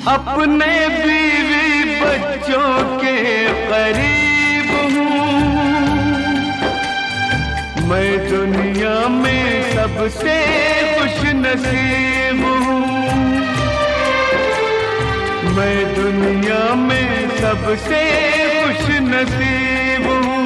अपने बीवी बच्चों के करीब हूँ। मैं दुनिया में सबसे खुशनसीब हूँ। मैं दुनिया में सबसे खुशनसीब हूँ।